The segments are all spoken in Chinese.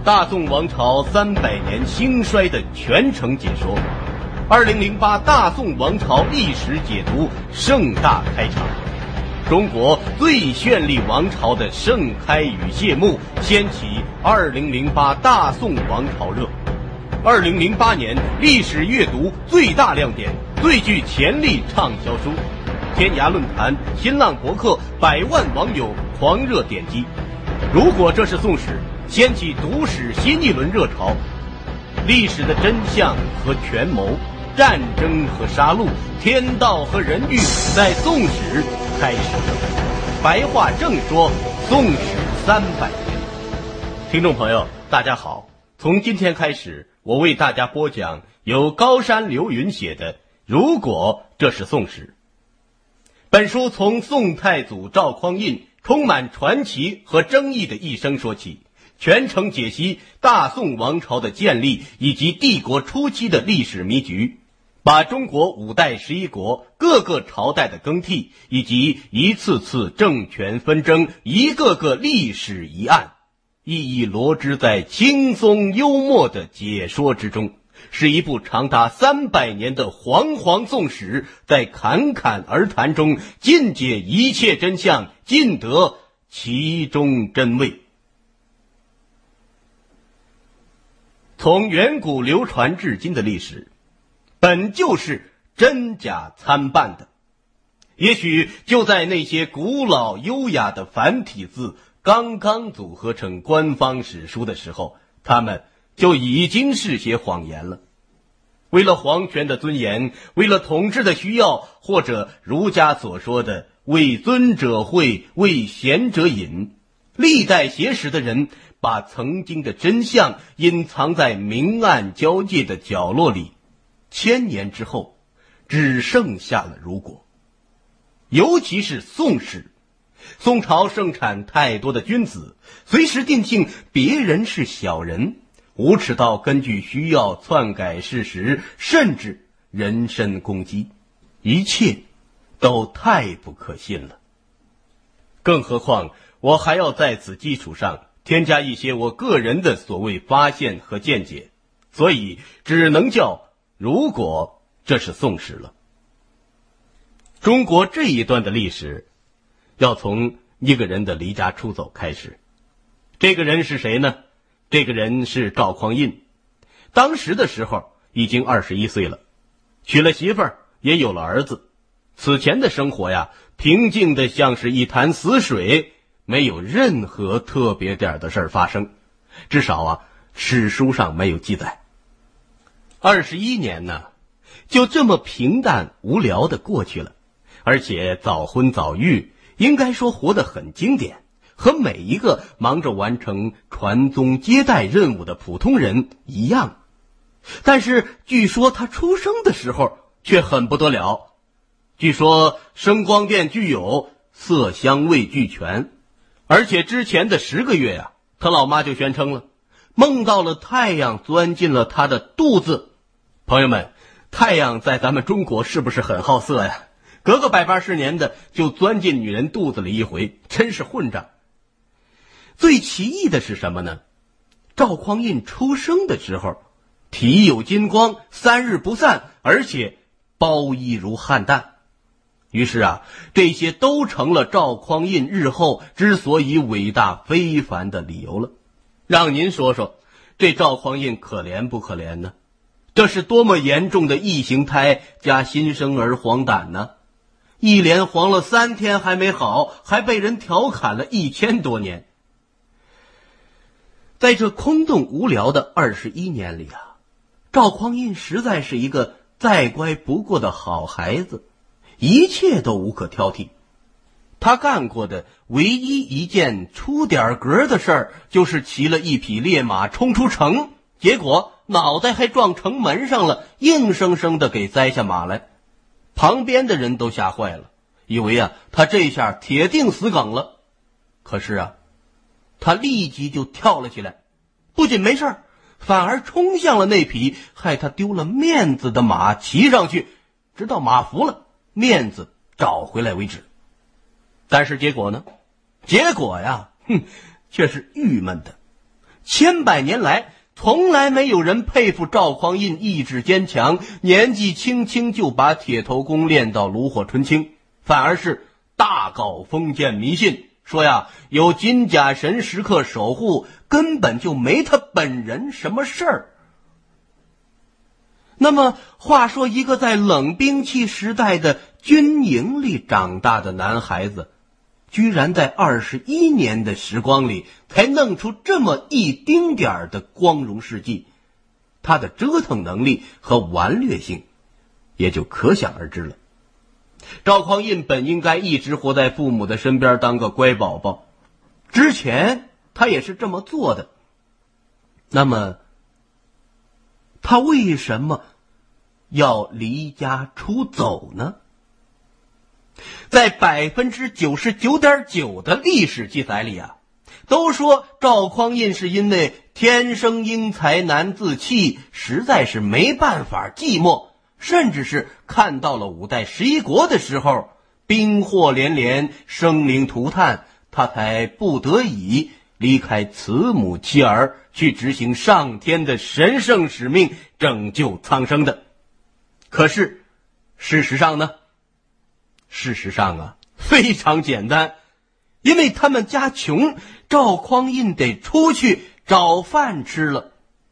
大宋王朝300年兴衰的全程解说，2008大宋王朝历史解读盛大开场。中国最绚丽王朝的盛开与谢幕，掀起2008大宋王朝热。2008年历史阅读最大亮点，最具潜力畅销书，天涯论坛、新浪博客100万网友狂热点击。如果这是宋史，掀起读史新一轮热潮。历史的真相和权谋，战争和杀戮，天道和人欲，在宋史开始了。白话正说，宋史300年。听众朋友，大家好，从今天开始，我为大家播讲由高山流云写的《如果这是宋史》。本书从宋太祖赵匡胤充满传奇和争议的一生说起，全程解析大宋王朝的建立以及帝国初期的历史迷局，把中国5代11国各个朝代的更替以及一次次政权纷争、一个个历史疑案，一一罗织在轻松幽默的解说之中，是一部长达300年的煌煌宋史，在侃侃而谈中尽解一切真相，尽得其中真味。从远古流传至今的历史，本就是真假参半的。也许就在那些古老优雅的繁体字刚刚组合成官方史书的时候，他们就已经是些谎言了。为了皇权的尊严，为了统治的需要，或者儒家所说的为尊者讳，为贤者隐，历代写史的人把曾经的真相隐藏在明暗交界的角落里，1000年之后只剩下了如果。尤其是宋史，宋朝盛产太多的君子，随时定性别人是小人，无耻到根据需要篡改事实，甚至人身攻击，一切都太不可信了。更何况我还要在此基础上添加一些我个人的所谓发现和见解，所以只能叫如果这是宋史了。中国这一段的历史要从一个人的离家出走开始。这个人是谁呢？这个人是赵匡胤。当时的时候已经21岁了，娶了媳妇儿，也有了儿子。此前的生活呀，平静的像是一潭死水，没有任何特别点的事儿发生，至少啊，史书上没有记载。21年呢，就这么平淡无聊的过去了，而且早婚早育，应该说活得很经典，和每一个忙着完成传宗接代任务的普通人一样。但是据说他出生的时候却很不得了，据说声光电具有，色香味俱全，而且之前的10个月呀，他老妈就宣称了，梦到了太阳钻进了他的肚子。朋友们，太阳在咱们中国是不是很好色呀？隔个180年的就钻进女人肚子里一回，真是混账。最奇异的是什么呢？赵匡胤出生的时候体有金光，3日不散，而且包衣如汉旦。于是啊，这些都成了赵匡胤日后之所以伟大非凡的理由了。让您说说，这赵匡胤可怜不可怜呢？这是多么严重的异形胎加新生儿黄疸呢？一连黄了3天还没好，还被人调侃了1000多年。在这空洞无聊的21年里啊，赵匡胤实在是一个再乖不过的好孩子，一切都无可挑剔。他干过的唯一一件出点格的事儿，就是骑了一匹烈马冲出城，结果脑袋还撞城门上了，硬生生的给栽下马来。旁边的人都吓坏了，以为啊他这下铁定死梗了。可是啊，他立即就跳了起来，不仅没事，反而冲向了那匹害他丢了面子的马，骑上去，直到马服了，面子找回来为止。但是结果呢？结果呀，却是郁闷的。 千百年来从来没有人佩服赵匡胤意志坚强，年纪轻轻就把铁头功练到炉火纯青，反而是大搞封建迷信，说呀有金甲神时刻守护，根本就没他本人什么事儿。那么话说，一个在冷兵器时代的军营里长大的男孩子，居然在21年的时光里才弄出这么一丁点儿的光荣事迹，他的折腾能力和顽劣性也就可想而知了。赵匡胤本应该一直活在父母的身边当个乖宝宝，之前他也是这么做的，那么他为什么要离家出走呢？在 99.9% 的历史记载里啊，都说赵匡胤是因为天生英才难自弃，实在是没办法寂寞，甚至是看到了五代11国的时候兵祸连连，生灵涂炭，他才不得已离开慈母妻儿，去执行上天的神圣使命，拯救苍生的。可是事实上呢？事实上啊，非常简单，因为他们家穷，赵匡胤得出去找饭吃了。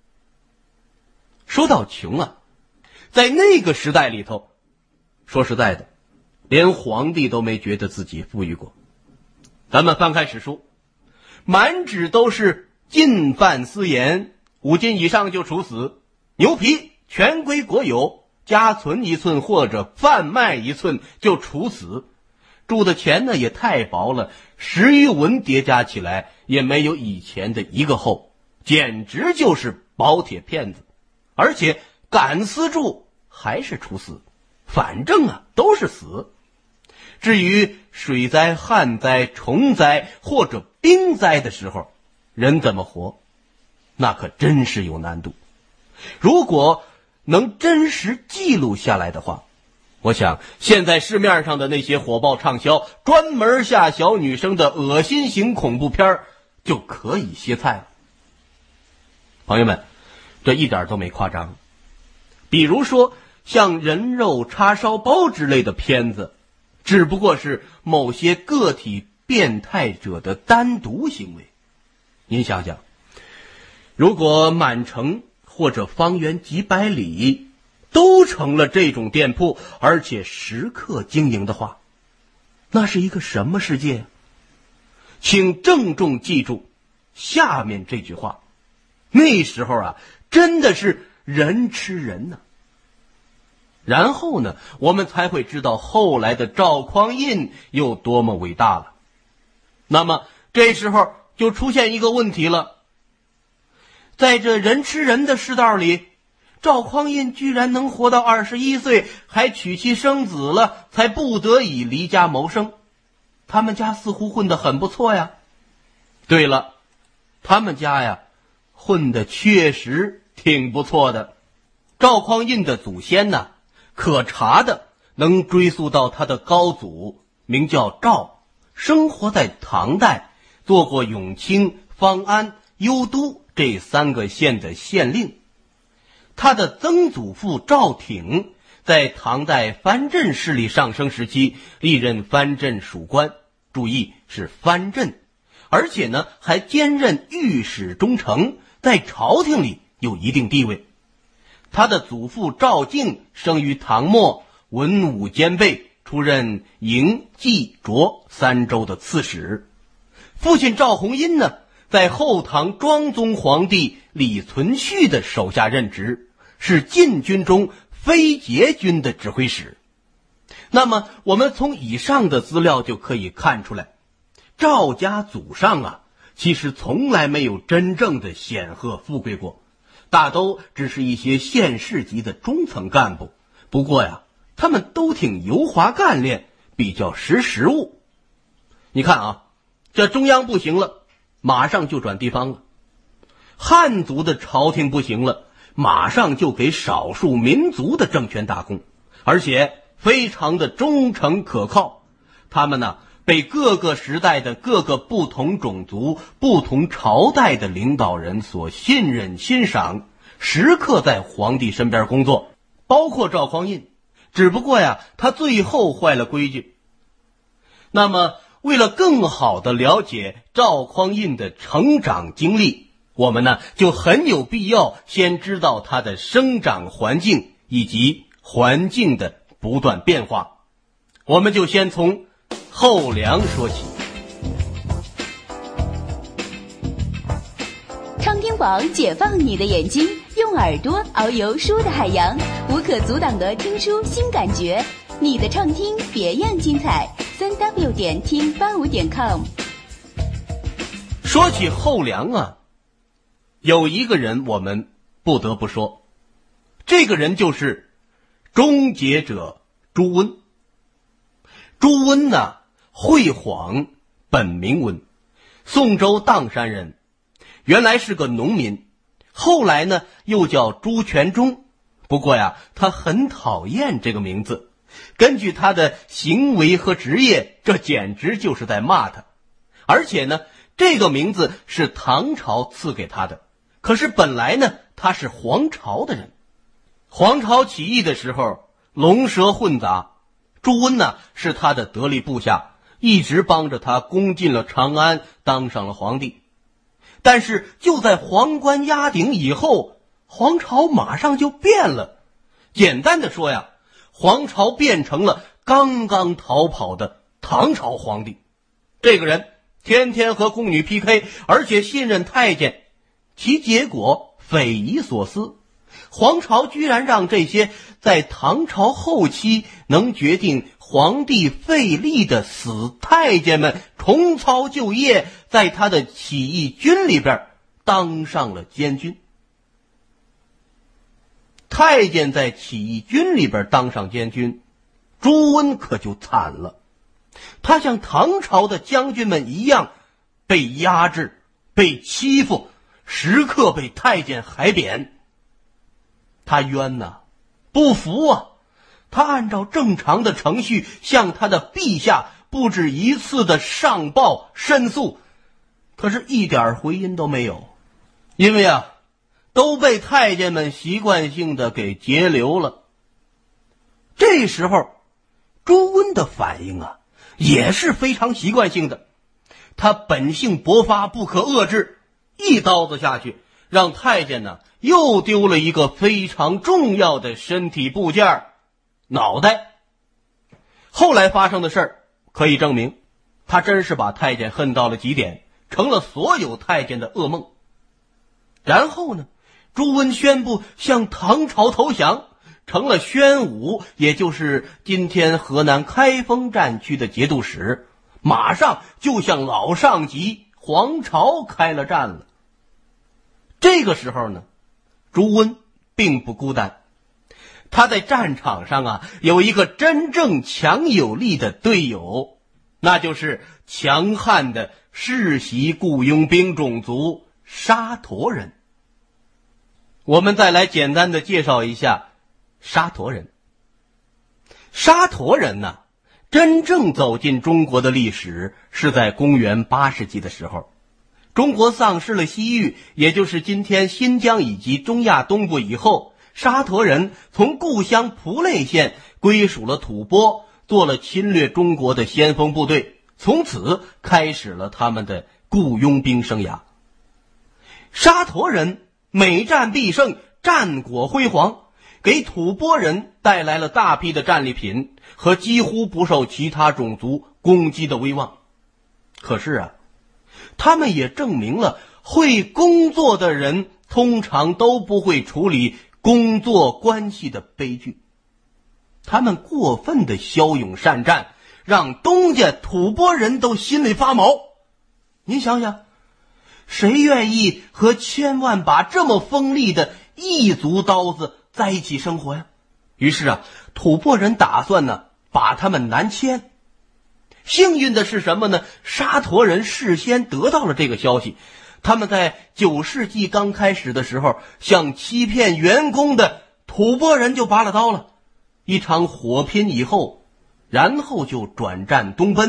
说到穷啊，在那个时代里头，说实在的，连皇帝都没觉得自己富裕过。咱们翻开史书，满纸都是进犯私盐，5斤以上就处死，牛皮全归国有，家存1寸或者贩卖1寸就处死，住的钱呢也太薄了，10余文叠加起来也没有以前的1个厚，简直就是薄铁骗子。而且敢私住还是处死，反正啊都是死。至于水灾、旱灾、虫灾或者冰灾的时候，人怎么活，那可真是有难度。如果能真实记录下来的话，我想现在市面上的那些火爆畅销专门吓小女生的恶心型恐怖片就可以歇菜了。朋友们，这一点都没夸张。比如说像人肉叉烧包之类的片子，只不过是某些个体变态者的单独行为。您想想，如果满城或者方圆几百里都成了这种店铺，而且时刻经营的话，那是一个什么世界？请郑重记住下面这句话，那时候啊，真的是人吃人呢。然后呢，我们才会知道后来的赵匡胤有多么伟大了。那么这时候就出现一个问题了，在这人吃人的世道里，赵匡胤居然能活到21岁，还娶妻生子了，才不得已离家谋生。他们家似乎混得很不错呀。对了，他们家呀，混得确实挺不错的。赵匡胤的祖先呢，可查的能追溯到他的高祖，名叫赵，生活在唐代，做过永清、方安、幽都这3个县的县令。他的曾祖父赵挺在唐代藩镇势力上升时期历任藩镇属官，注意是藩镇，而且呢还兼任御史中丞，在朝廷里有一定地位。他的祖父赵敬生于唐末，文武兼备，出任营、冀、涿3州的刺史。父亲赵弘殷呢，在后唐庄宗皇帝李存勖的手下任职，是禁军中飞节军的指挥使。那么我们从以上的资料就可以看出来，赵家祖上啊，其实从来没有真正的显赫富贵过，大都只是一些县市级的中层干部。不过呀，他们都挺油滑干练，比较识时务。你看啊，这中央不行了，马上就转地方了；汉族的朝廷不行了，马上就给少数民族的政权打工，而且非常的忠诚可靠。他们呢， 被各个时代的各个不同种族、不同朝代的领导人所信任欣赏，时刻在皇帝身边工作，包括赵匡胤。只不过呀，他最后坏了规矩。那么为了更好地了解赵匡胤的成长经历，我们呢就很有必要先知道他的生长环境以及环境的不断变化。我们就先从后梁说起。 畅听网解放你的眼睛，用耳朵遨游书的海洋，无可阻挡的听书新感觉。你的畅听别样精彩，3w 点听85.com。 说起后梁啊，有一个人我们不得不说，这个人就是终结者朱温。朱温呢，会晃，本名温，宋州砀山人，原来是个农民，后来呢又叫朱全忠。不过呀，他很讨厌这个名字，根据他的行为和职业，这简直就是在骂他。而且呢，这个名字是唐朝赐给他的，可是本来呢他是黄巢的人。黄巢起义的时候龙蛇混杂，朱温呢是他的得力部下，一直帮着他攻进了长安，当上了皇帝。但是就在皇冠压顶以后，黄巢马上就变了。简单的说呀，黄巢变成了刚刚逃跑的唐朝皇帝。这个人天天和宫女 PK， 而且信任太监，其结果匪夷所思。黄巢居然让这些在唐朝后期能决定皇帝废立的死太监们重操旧业，在他的起义军里边当上了监军。太监在起义军里边当上监军，朱温可就惨了。他像唐朝的将军们一样被压制、被欺负，时刻被太监海扁。他冤呐，不服啊！他按照正常的程序向他的陛下不止一次的上报申诉，可是一点回音都没有。因为啊，都被太监们习惯性的给截留了。这时候朱温的反应啊也是非常习惯性的，他本性勃发，不可遏制，一刀子下去，让太监呢又丢了一个非常重要的身体部件——脑袋。后来发生的事儿可以证明，他真是把太监恨到了极点，成了所有太监的噩梦。然后呢，朱温宣布向唐朝投降，成了宣武，也就是今天河南开封战区的节度使，马上就向老上级黄巢开了战了。这个时候呢，朱温并不孤单，他在战场上啊有一个真正强有力的队友，那就是强悍的世袭雇佣兵种族沙陀人。我们再来简单的介绍一下沙陀人。沙陀人呢，真正走进中国的历史是在公元8世纪的时候。中国丧失了西域，也就是今天新疆以及中亚东部以后，沙陀人从故乡蒲类县归属了吐蕃，做了侵略中国的先锋部队，从此开始了他们的雇佣兵生涯。沙陀人每战必胜，战果辉煌，给吐蕃人带来了大批的战利品和几乎不受其他种族攻击的威望。可是啊，他们也证明了会工作的人通常都不会处理工作关系的悲剧。他们过分的骁勇善战，让东家吐蕃人都心里发毛。您想想，谁愿意和千万把这么锋利的异族刀子在一起生活呀？于是啊，吐蕃人打算呢把他们南迁。幸运的是什么呢？沙陀人事先得到了这个消息，他们在9世纪刚开始的时候，向欺骗员工的吐蕃人就拔了刀了。一场火拼以后，然后就转战东奔，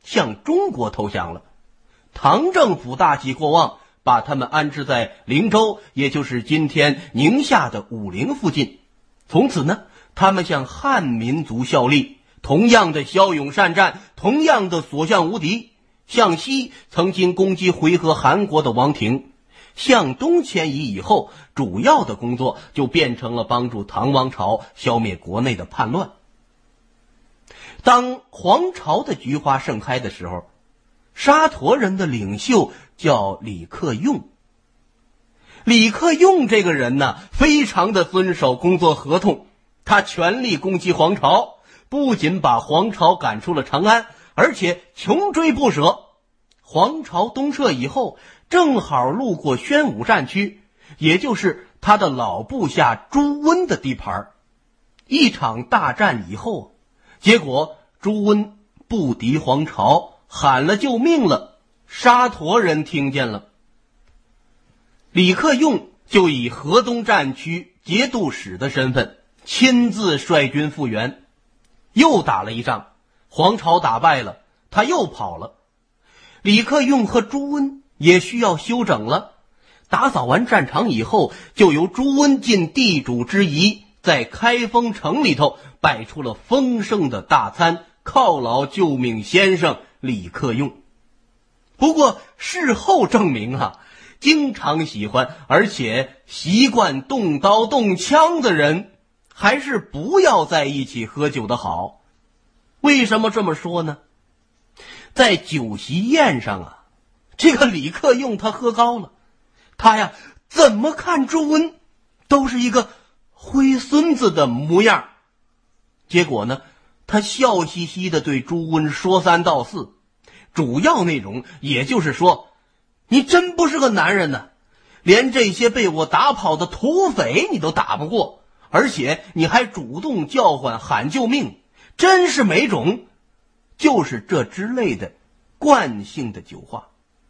向中国投降了。唐政府大喜过望，把他们安置在灵州，也就是今天宁夏的武陵附近。从此呢，他们向汉民族效力，同样的骁勇善战，同样的所向无敌。向西曾经攻击回纥韩国的王庭，向东迁移以后，主要的工作就变成了帮助唐王朝消灭国内的叛乱。当黄巢的菊花盛开的时候，沙陀人的领袖叫李克用。李克用这个人呢，非常的遵守工作合同，他全力攻击黄巢，不仅把黄巢赶出了长安，而且穷追不舍。黄巢东撤以后，正好路过宣武战区，也就是他的老部下朱温的地盘。一场大战以后，结果朱温不敌黄巢，喊了救命了。沙陀人听见了，李克用就以河东战区节度使的身份亲自率军复员，又打了一仗，黄巢打败了，他又跑了。李克用和朱温也需要休整了，打扫完战场以后，就由朱温尽地主之谊，在开封城里头摆出了丰盛的大餐，犒劳救命先生李克用。不过事后证明经常喜欢而且习惯动刀动枪的人，还是不要在一起喝酒的好。为什么这么说呢？在酒席宴上这个李克用他喝高了，他怎么看朱温都是一个灰孙子的模样。结果呢，他笑嘻嘻地对朱温说三道四，主要内容也就是说，你真不是个男人呢，连这些被我打跑的土匪你都打不过，而且你还主动叫唤喊救命，真是没种。就是这之类的惯性的酒话。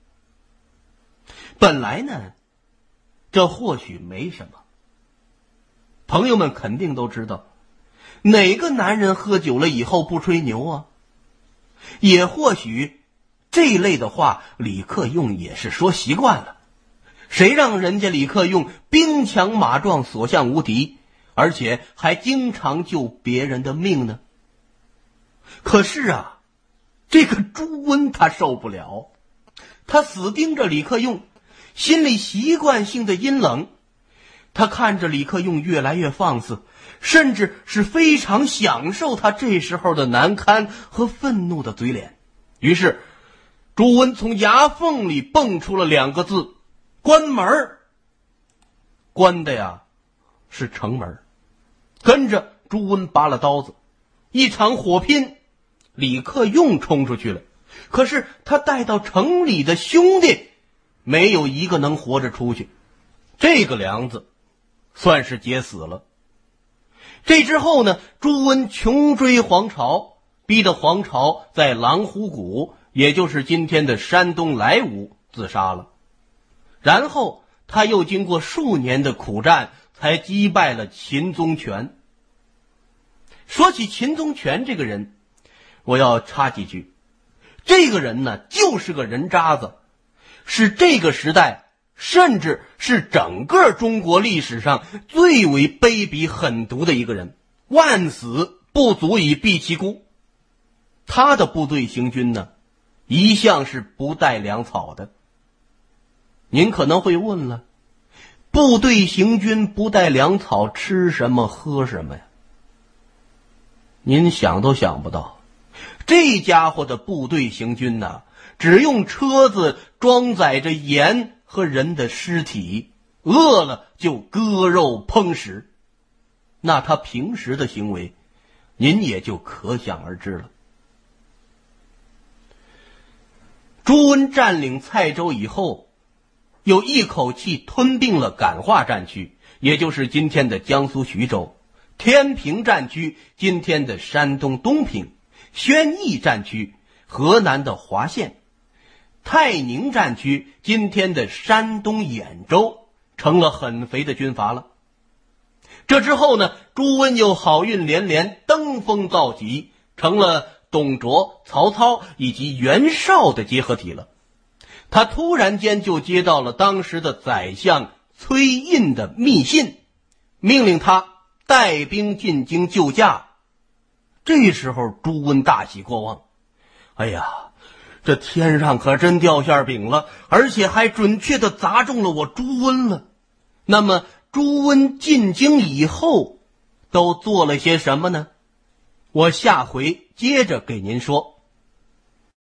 本来呢，这或许没什么，朋友们肯定都知道，哪个男人喝酒了以后不吹牛也或许这类的话李克用也是说习惯了，谁让人家李克用兵强马壮，所向无敌，而且还经常救别人的命呢？可是这个朱温他受不了，他死盯着李克用，心里习惯性的阴冷。他看着李克用越来越放肆，甚至是非常享受他这时候的难堪和愤怒的嘴脸。于是朱温从牙缝里蹦出了2个字：关门。关的是城门。跟着朱温拔了刀子，一场火拼，李克用冲出去了，可是他带到城里的兄弟没有一个能活着出去，这个梁子算是结死了。这之后呢，朱温穷追黄巢，逼得黄巢在狼虎谷，也就是今天的山东莱芜自杀了。然后他又经过数年的苦战，才击败了秦宗权。说起秦宗权这个人，我要插几句，这个人呢，就是个人渣子，是这个时代，甚至是整个中国历史上最为卑鄙狠毒的一个人，万死不足以避其辜。他的部队行军呢，一向是不带粮草的。您可能会问了，部队行军不带粮草，吃什么喝什么呀？您想都想不到，这家伙的部队行军呢，只用车子装载着盐和人的尸体，饿了就割肉烹食。那他平时的行为，您也就可想而知了。朱温占领蔡州以后，又一口气吞并了感化战区，也就是今天的江苏徐州；天平战区，今天的山东东平；宣义战区，河南的滑县；泰宁战区，今天的山东兖州，成了很肥的军阀了。这之后呢，朱温又好运连连，登峰造极，成了董卓、曹操以及袁绍的结合体了。他突然间就接到了当时的宰相崔胤的密信，命令他带兵进京救驾。这时候朱温大喜过望，哎呀，这天上可真掉馅饼了，而且还准确地砸中了我朱温了。那么朱温进京以后都做了些什么呢？我下回接着给您说。